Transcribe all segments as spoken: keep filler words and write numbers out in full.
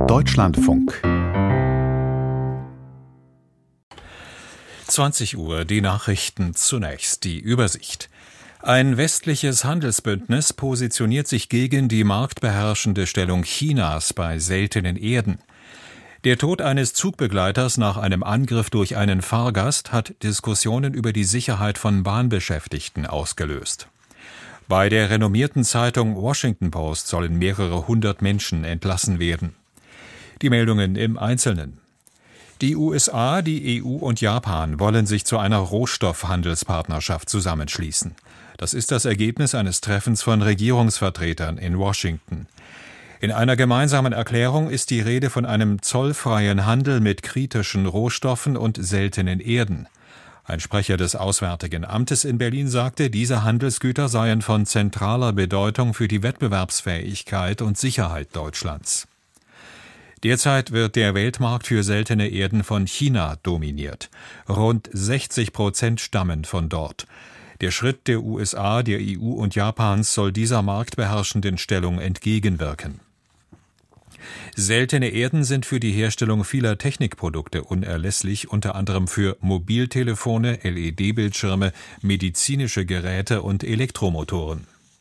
Deutschlandfunk. zwanzig Uhr, die Nachrichten zunächst, die Übersicht. Ein westliches Handelsbündnis positioniert sich gegen die marktbeherrschende Stellung Chinas bei seltenen Erden. Der Tod eines Zugbegleiters nach einem Angriff durch einen Fahrgast hat Diskussionen über die Sicherheit von Bahnbeschäftigten ausgelöst. Bei der renommierten Zeitung Washington Post sollen mehrere hundert Menschen entlassen werden. Die Meldungen im Einzelnen. Die U S A, die E U und Japan wollen sich zu einer Rohstoffhandelspartnerschaft zusammenschließen. Das ist das Ergebnis eines Treffens von Regierungsvertretern in Washington. In einer gemeinsamen Erklärung ist die Rede von einem zollfreien Handel mit kritischen Rohstoffen und seltenen Erden. Ein Sprecher des Auswärtigen Amtes in Berlin sagte, diese Handelsgüter seien von zentraler Bedeutung für die Wettbewerbsfähigkeit und Sicherheit Deutschlands. Derzeit wird der Weltmarkt für seltene Erden von China dominiert. Rund sechzig Prozent stammen von dort. Der Schritt der U S A, der E U und Japans soll dieser marktbeherrschenden Stellung entgegenwirken. Seltene Erden sind für die Herstellung vieler Technikprodukte unerlässlich, unter anderem für Mobiltelefone, L E D-Bildschirme, medizinische Geräte und Elektromotoren.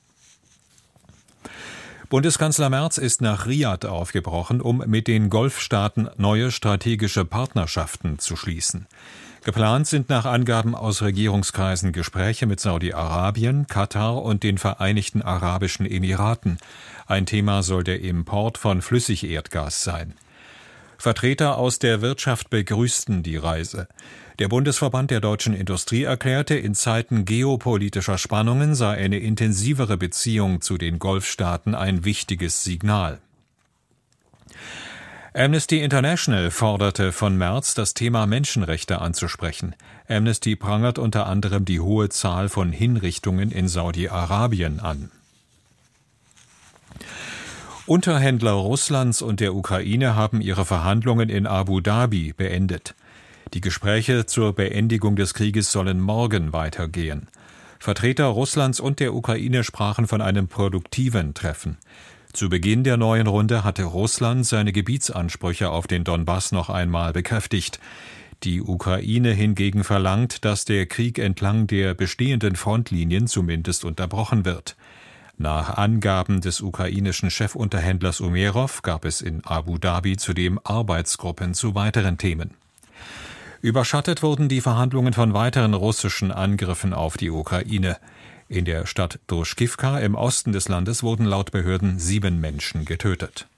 Bundeskanzler Merz ist nach Riad aufgebrochen, um mit den Golfstaaten neue strategische Partnerschaften zu schließen. Geplant sind nach Angaben aus Regierungskreisen Gespräche mit Saudi-Arabien, Katar und den Vereinigten Arabischen Emiraten. Ein Thema soll der Import von Flüssigerdgas sein. Vertreter aus der Wirtschaft begrüßten die Reise. Der Bundesverband der deutschen Industrie erklärte, in Zeiten geopolitischer Spannungen sei eine intensivere Beziehung zu den Golfstaaten ein wichtiges Signal. Amnesty International forderte von Merz, das Thema Menschenrechte anzusprechen. Amnesty prangert unter anderem die hohe Zahl von Hinrichtungen in Saudi-Arabien an. Unterhändler Russlands und der Ukraine haben ihre Verhandlungen in Abu Dhabi beendet. Die Gespräche zur Beendigung des Krieges sollen morgen weitergehen. Vertreter Russlands und der Ukraine sprachen von einem produktiven Treffen. Zu Beginn der neuen Runde hatte Russland seine Gebietsansprüche auf den Donbass noch einmal bekräftigt. Die Ukraine hingegen verlangt, dass der Krieg entlang der bestehenden Frontlinien zumindest unterbrochen wird. Nach Angaben des ukrainischen Chefunterhändlers Umerov gab es in Abu Dhabi zudem Arbeitsgruppen zu weiteren Themen. Überschattet wurden die Verhandlungen von weiteren russischen Angriffen auf die Ukraine. In der Stadt Druschkivka im Osten des Landes wurden laut Behörden sieben Menschen getötet.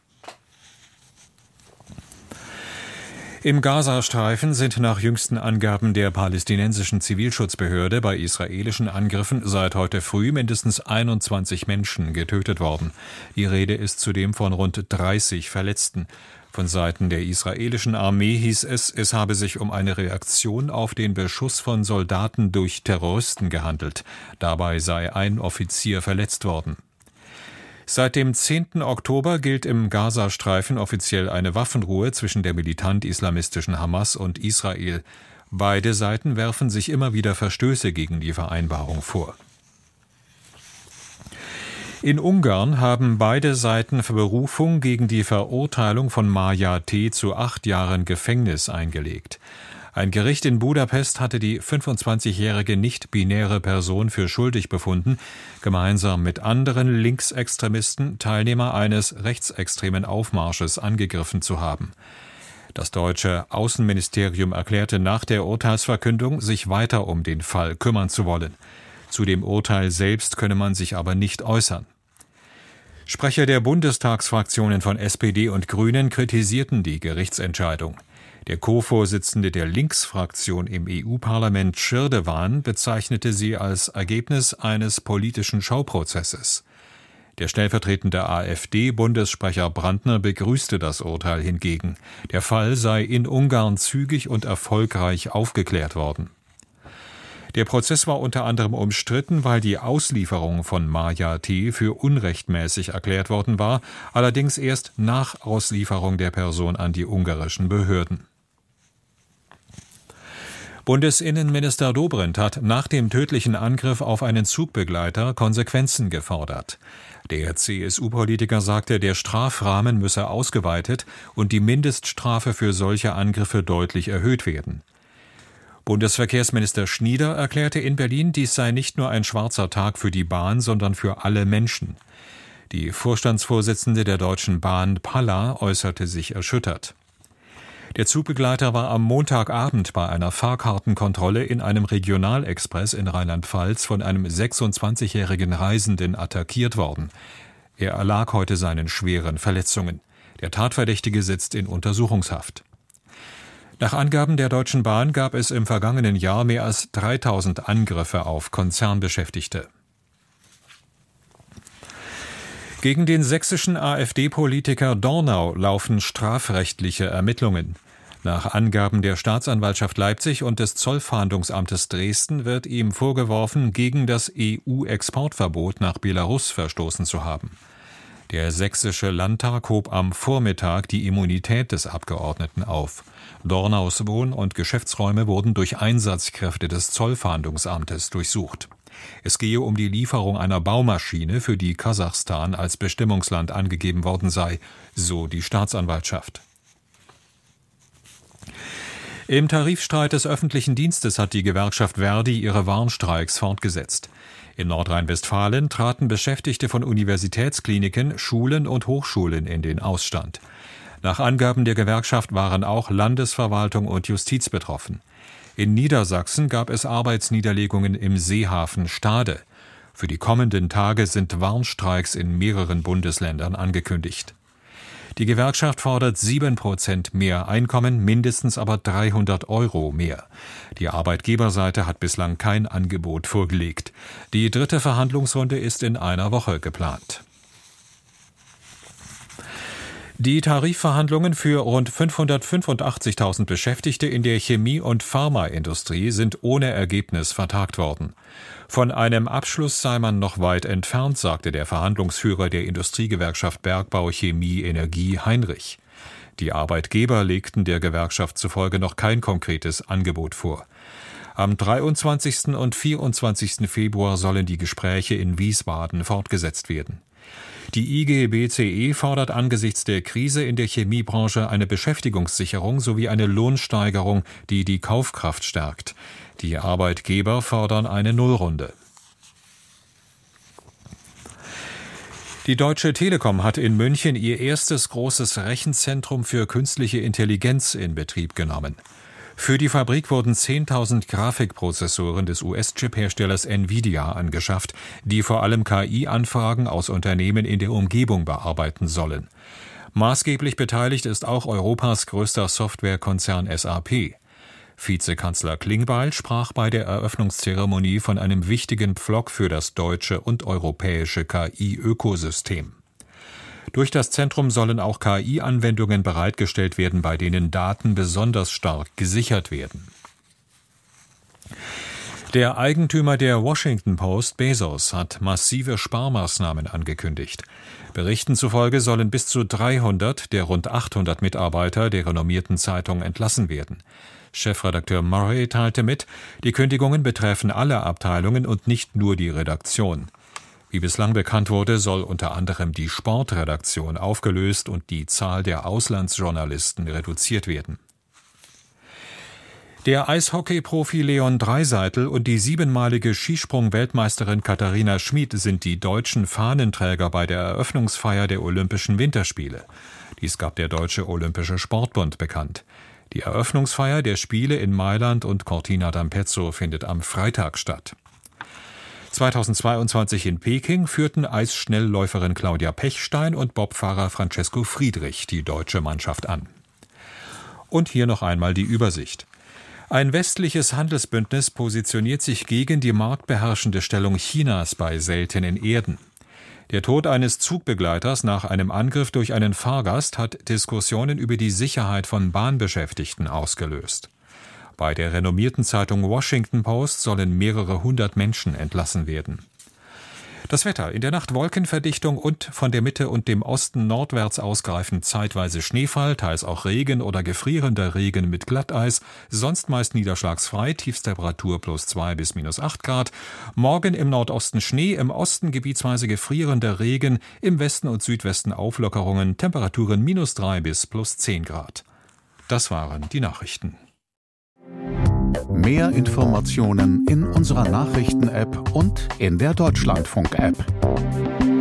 Im Gazastreifen sind nach jüngsten Angaben der palästinensischen Zivilschutzbehörde bei israelischen Angriffen seit heute früh mindestens einundzwanzig Menschen getötet worden. Die Rede ist zudem von rund dreißig Verletzten. Von Seiten der israelischen Armee hieß es, es habe sich um eine Reaktion auf den Beschuss von Soldaten durch Terroristen gehandelt. Dabei sei ein Offizier verletzt worden. Seit dem zehnten Oktober gilt im Gazastreifen offiziell eine Waffenruhe zwischen der militant-islamistischen Hamas und Israel. Beide Seiten werfen sich immer wieder Verstöße gegen die Vereinbarung vor. In Ungarn haben beide Seiten für Berufung gegen die Verurteilung von Maja T. zu acht Jahren Gefängnis eingelegt. Ein Gericht in Budapest hatte die fünfundzwanzigjährige nicht-binäre Person für schuldig befunden, gemeinsam mit anderen Linksextremisten Teilnehmer eines rechtsextremen Aufmarsches angegriffen zu haben. Das deutsche Außenministerium erklärte nach der Urteilsverkündung, sich weiter um den Fall kümmern zu wollen. Zu dem Urteil selbst könne man sich aber nicht äußern. Sprecher der Bundestagsfraktionen von S P D und Grünen kritisierten die Gerichtsentscheidung. Der Co-Vorsitzende der Linksfraktion im E U-Parlament, Schirdewan, bezeichnete sie als Ergebnis eines politischen Schauprozesses. Der stellvertretende AfD-Bundessprecher Brandner begrüßte das Urteil hingegen. Der Fall sei in Ungarn zügig und erfolgreich aufgeklärt worden. Der Prozess war unter anderem umstritten, weil die Auslieferung von Maja T. für unrechtmäßig erklärt worden war, allerdings erst nach Auslieferung der Person an die ungarischen Behörden. Bundesinnenminister Dobrindt hat nach dem tödlichen Angriff auf einen Zugbegleiter Konsequenzen gefordert. Der C S U-Politiker sagte, der Strafrahmen müsse ausgeweitet und die Mindeststrafe für solche Angriffe deutlich erhöht werden. Bundesverkehrsminister Schnieder erklärte in Berlin, dies sei nicht nur ein schwarzer Tag für die Bahn, sondern für alle Menschen. Die Vorstandsvorsitzende der Deutschen Bahn, Palla, äußerte sich erschüttert. Der Zugbegleiter war am Montagabend bei einer Fahrkartenkontrolle in einem Regionalexpress in Rheinland-Pfalz von einem sechsundzwanzigjährigen Reisenden attackiert worden. Er erlag heute seinen schweren Verletzungen. Der Tatverdächtige sitzt in Untersuchungshaft. Nach Angaben der Deutschen Bahn gab es im vergangenen Jahr mehr als dreitausend Angriffe auf Konzernbeschäftigte. Gegen den sächsischen AfD-Politiker Dornau laufen strafrechtliche Ermittlungen. Nach Angaben der Staatsanwaltschaft Leipzig und des Zollfahndungsamtes Dresden wird ihm vorgeworfen, gegen das E U-Exportverbot nach Belarus verstoßen zu haben. Der sächsische Landtag hob am Vormittag die Immunität des Abgeordneten auf. Dornaus Wohn- und Geschäftsräume wurden durch Einsatzkräfte des Zollfahndungsamtes durchsucht. Es gehe um die Lieferung einer Baumaschine, für die Kasachstan als Bestimmungsland angegeben worden sei, so die Staatsanwaltschaft. Im Tarifstreit des öffentlichen Dienstes hat die Gewerkschaft Verdi ihre Warnstreiks fortgesetzt. In Nordrhein-Westfalen traten Beschäftigte von Universitätskliniken, Schulen und Hochschulen in den Ausstand. Nach Angaben der Gewerkschaft waren auch Landesverwaltung und Justiz betroffen. In Niedersachsen gab es Arbeitsniederlegungen im Seehafen Stade. Für die kommenden Tage sind Warnstreiks in mehreren Bundesländern angekündigt. Die Gewerkschaft fordert sieben Prozent mehr Einkommen, mindestens aber dreihundert Euro mehr. Die Arbeitgeberseite hat bislang kein Angebot vorgelegt. Die dritte Verhandlungsrunde ist in einer Woche geplant. Die Tarifverhandlungen für rund fünfhundertfünfundachtzigtausend Beschäftigte in der Chemie- und Pharmaindustrie sind ohne Ergebnis vertagt worden. Von einem Abschluss sei man noch weit entfernt, sagte der Verhandlungsführer der Industriegewerkschaft Bergbau, Chemie, Energie Heinrich. Die Arbeitgeber legten der Gewerkschaft zufolge noch kein konkretes Angebot vor. Am dreiundzwanzigsten und vierundzwanzigsten Februar sollen die Gespräche in Wiesbaden fortgesetzt werden. Die I G B C E fordert angesichts der Krise in der Chemiebranche eine Beschäftigungssicherung sowie eine Lohnsteigerung, die die Kaufkraft stärkt. Die Arbeitgeber fordern eine Nullrunde. Die Deutsche Telekom hat in München ihr erstes großes Rechenzentrum für künstliche Intelligenz in Betrieb genommen. Für die Fabrik wurden zehntausend Grafikprozessoren des U S-Chip-Herstellers Nvidia angeschafft, die vor allem K I-Anfragen aus Unternehmen in der Umgebung bearbeiten sollen. Maßgeblich beteiligt ist auch Europas größter Softwarekonzern S A P. Vizekanzler Klingbeil sprach bei der Eröffnungszeremonie von einem wichtigen Pflock für das deutsche und europäische K I-Ökosystem. Durch das Zentrum sollen auch K I-Anwendungen bereitgestellt werden, bei denen Daten besonders stark gesichert werden. Der Eigentümer der Washington Post, Bezos, hat massive Sparmaßnahmen angekündigt. Berichten zufolge sollen bis zu dreihundert der rund achthundert Mitarbeiter der renommierten Zeitung entlassen werden. Chefredakteur Murray teilte mit, die Kündigungen betreffen alle Abteilungen und nicht nur die Redaktion. Wie bislang bekannt wurde, soll unter anderem die Sportredaktion aufgelöst und die Zahl der Auslandsjournalisten reduziert werden. Der Eishockey-Profi Leon Draisaitl und die siebenmalige Skisprung-Weltmeisterin Katharina Schmid sind die deutschen Fahnenträger bei der Eröffnungsfeier der Olympischen Winterspiele. Dies gab der Deutsche Olympische Sportbund bekannt. Die Eröffnungsfeier der Spiele in Mailand und Cortina d'Ampezzo findet am Freitag statt. zweitausendzweiundzwanzig in Peking führten Eisschnellläuferin Claudia Pechstein und Bobfahrer Francesco Friedrich die deutsche Mannschaft an. Und hier noch einmal die Übersicht. Ein westliches Handelsbündnis positioniert sich gegen die marktbeherrschende Stellung Chinas bei seltenen Erden. Der Tod eines Zugbegleiters nach einem Angriff durch einen Fahrgast hat Diskussionen über die Sicherheit von Bahnbeschäftigten ausgelöst. Bei der renommierten Zeitung Washington Post sollen mehrere hundert Menschen entlassen werden. Das Wetter: In der Nacht Wolkenverdichtung und von der Mitte und dem Osten nordwärts ausgreifend zeitweise Schneefall, teils auch Regen oder gefrierender Regen mit Glatteis, sonst meist niederschlagsfrei, Tiefsttemperatur plus zwei bis minus acht Grad. Morgen im Nordosten Schnee, im Osten gebietsweise gefrierender Regen, im Westen und Südwesten Auflockerungen, Temperaturen minus drei bis plus zehn Grad. Das waren die Nachrichten. Mehr Informationen in unserer Nachrichten-App und in der Deutschlandfunk-App.